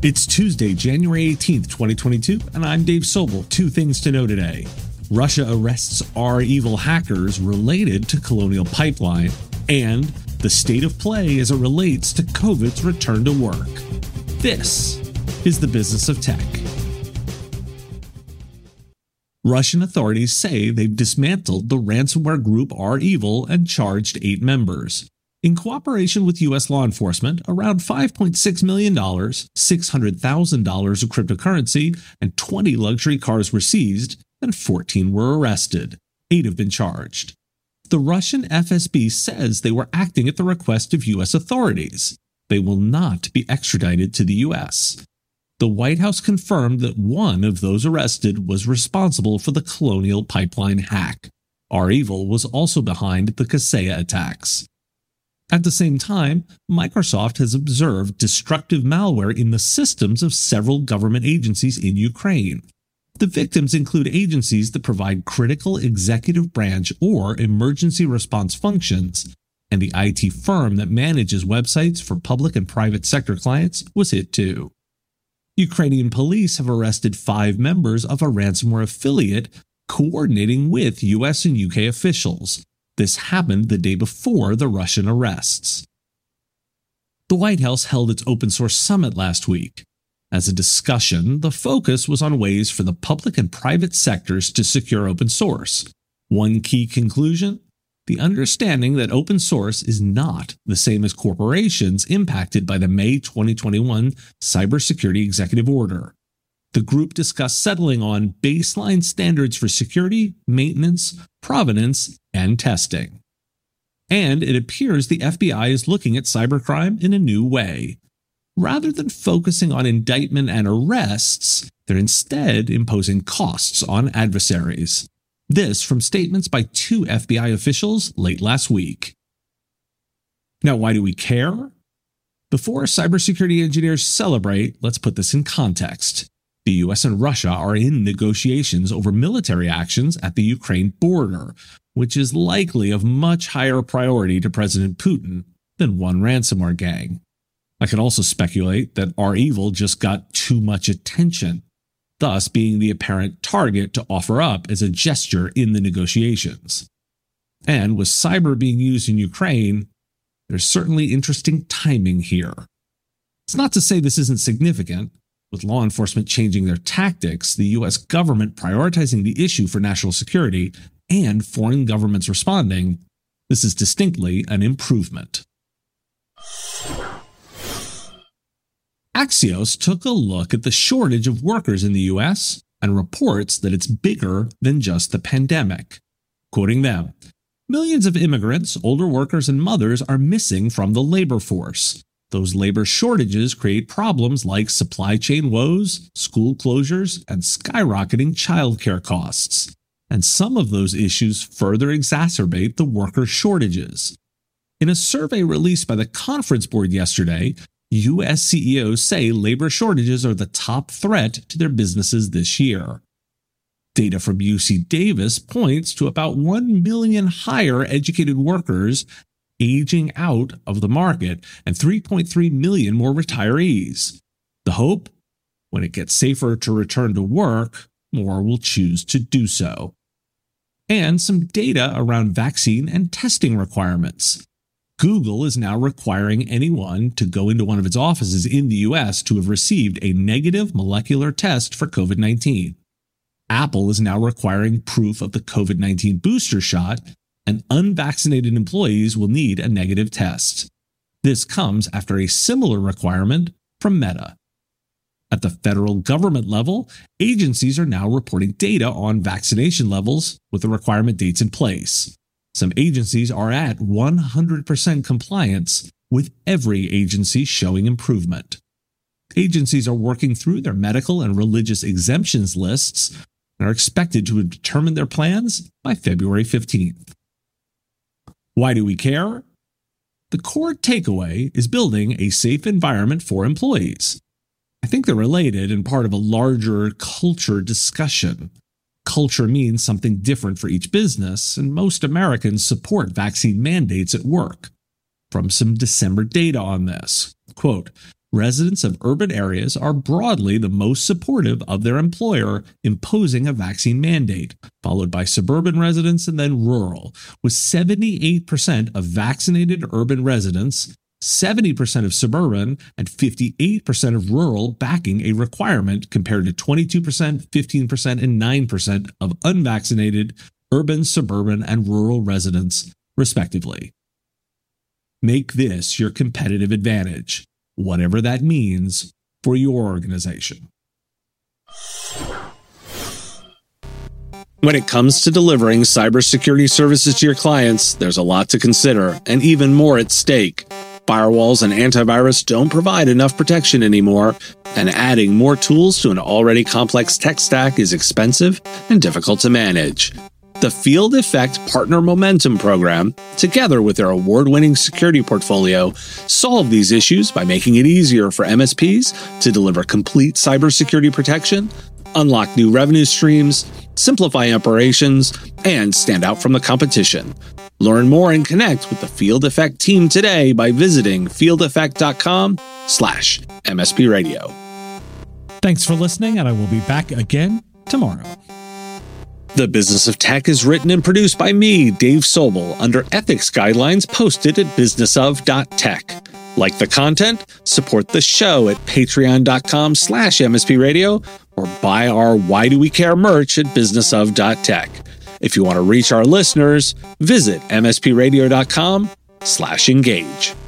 It's Tuesday, January 18th, 2022, and I'm Dave Sobel. Two things to know today. Russia arrests REvil hackers related to Colonial Pipeline, and the state of play as it relates to COVID's return to work. This is the business of tech. Russian authorities say they've dismantled the ransomware group REvil and charged 8 members. In cooperation with U.S. law enforcement, around $5.6 million, $600,000 of cryptocurrency, and 20 luxury cars were seized, and 14 were arrested. 8 have been charged. The Russian FSB says they were acting at the request of U.S. authorities. They will not be extradited to the U.S. The White House confirmed that one of those arrested was responsible for the Colonial Pipeline hack. REvil was also behind the Kaseya attacks. At the same time, Microsoft has observed destructive malware in the systems of several government agencies in Ukraine. The victims include agencies that provide critical executive branch or emergency response functions, and the IT firm that manages websites for public and private sector clients was hit too. Ukrainian police have arrested 5 members of a ransomware affiliate coordinating with US and UK officials. This happened the day before the Russian arrests. The White House held its open source summit last week. As a discussion, the focus was on ways for the public and private sectors to secure open source. One key conclusion? The understanding that open source is not the same as corporations impacted by the May 2021 Cybersecurity Executive Order. The group discussed settling on baseline standards for security, maintenance, provenance, and testing. And it appears the FBI is looking at cybercrime in a new way. Rather than focusing on indictment and arrests, they're instead imposing costs on adversaries. This from statements by 2 FBI officials late last week. Now, why do we care? Before cybersecurity engineers celebrate, let's put this in context. The US and Russia are in negotiations over military actions at the Ukraine border, which is likely of much higher priority to President Putin than one ransomware gang. I can also speculate that REvil just got too much attention, thus being the apparent target to offer up as a gesture in the negotiations. And with cyber being used in Ukraine, there's certainly interesting timing here. It's not to say this isn't significant. With law enforcement changing their tactics, the U.S. government prioritizing the issue for national security, and foreign governments responding, this is distinctly an improvement. Axios took a look at the shortage of workers in the U.S. and reports that it's bigger than just the pandemic. Quoting them, "Millions of immigrants, older workers, and mothers are missing from the labor force. Those labor shortages create problems like supply chain woes, school closures, and skyrocketing childcare costs. And some of those issues further exacerbate the worker shortages." In a survey released by the Conference Board yesterday, U.S. CEOs say labor shortages are the top threat to their businesses this year. Data from UC Davis points to about 1 million higher educated workers aging out of the market and 3.3 million more retirees. The hope? When it gets safer to return to work, more will choose to do so. And some data around vaccine and testing requirements. Google is now requiring anyone to go into one of its offices in the U.S. to have received a negative molecular test for COVID-19. Apple is now requiring proof of the COVID-19 booster shot, and unvaccinated employees will need a negative test. This comes after a similar requirement from Meta. At the federal government level, agencies are now reporting data on vaccination levels with the requirement dates in place. Some agencies are at 100% compliance, with every agency showing improvement. Agencies are working through their medical and religious exemptions lists and are expected to determine their plans by February 15th. Why do we care? The core takeaway is building a safe environment for employees. I think they're related and part of a larger culture discussion. Culture means something different for each business, and most Americans support vaccine mandates at work. From some December data on this, quote, residents of urban areas are broadly the most supportive of their employer imposing a vaccine mandate, followed by suburban residents and then rural, with 78% of vaccinated urban residents, 70% of suburban, and 58% of rural backing a requirement compared to 22%, 15%, and 9% of unvaccinated urban, suburban, and rural residents, respectively. Make this your competitive advantage, whatever that means for your organization. When it comes to delivering cybersecurity services to your clients, there's a lot to consider and even more at stake. Firewalls and antivirus don't provide enough protection anymore, and adding more tools to an already complex tech stack is expensive and difficult to manage. The Field Effect Partner Momentum program, together with their award-winning security portfolio, solve these issues by making it easier for MSPs to deliver complete cybersecurity protection, unlock new revenue streams, simplify operations, and stand out from the competition. Learn more and connect with the Field Effect team today by visiting fieldeffect.com/MSP Radio. Thanks for listening, and I will be back again tomorrow. The Business of Tech is written and produced by me, Dave Sobel, under ethics guidelines posted at businessof.tech. Like the content? Support the show at patreon.com/MSP Radio or buy our Why Do We Care merch at businessof.tech. If you want to reach our listeners, visit mspradio.com/engage.